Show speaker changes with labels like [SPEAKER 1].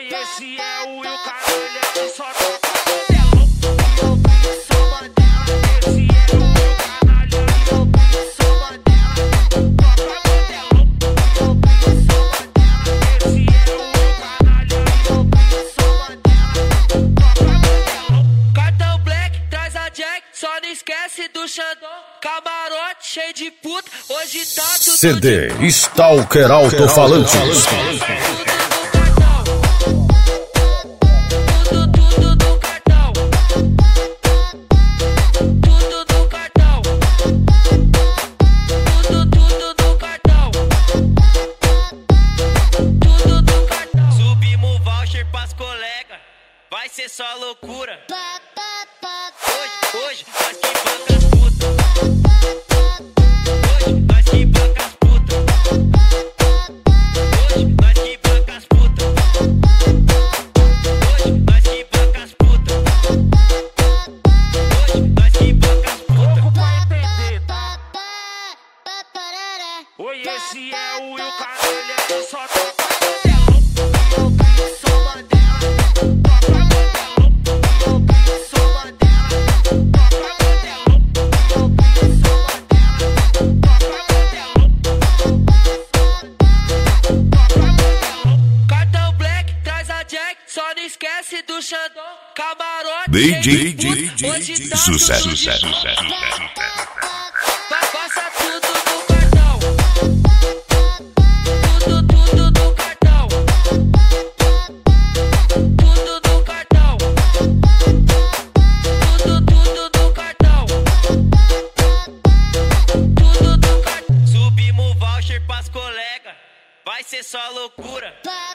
[SPEAKER 1] Oi, esse é o Will Caralho que só toca modelão. Só modela. Esse é o Will Caralho que só modela. Toca modelão. Só modela. Esse é o Will Caralho que só modela. Toca modelão. Cartão Black, traz a Jack, só não esquece do Xandão. Camarote cheio de puta, hoje tá tudo
[SPEAKER 2] CD Stalker Alto-Falante.
[SPEAKER 1] Subimos o voucher pras colegas, vai ser só loucura. Hoje nós que banca as putas. Hoje nós que banca as putas. Hoje nós que banca as putas. Hoje nós que banca as putas. Hoje nós que banca as putas. Oi, esse é o Will Caralho que só toca modelão. Só modela. Toca modelão. Só modela. Toca modelão. Só modela. Toca modelão. Cartão Black, traz a Jack, só não esquece do Xandão. Camarote cheio de puta, hoje tá
[SPEAKER 2] Sucesso.
[SPEAKER 1] passa tudo no cartão. Tudo no cartão. Tudo no cartão. Tudo no cartão. Tudo no cartão. Subimos o voucher pras colegas, vai ser só loucura.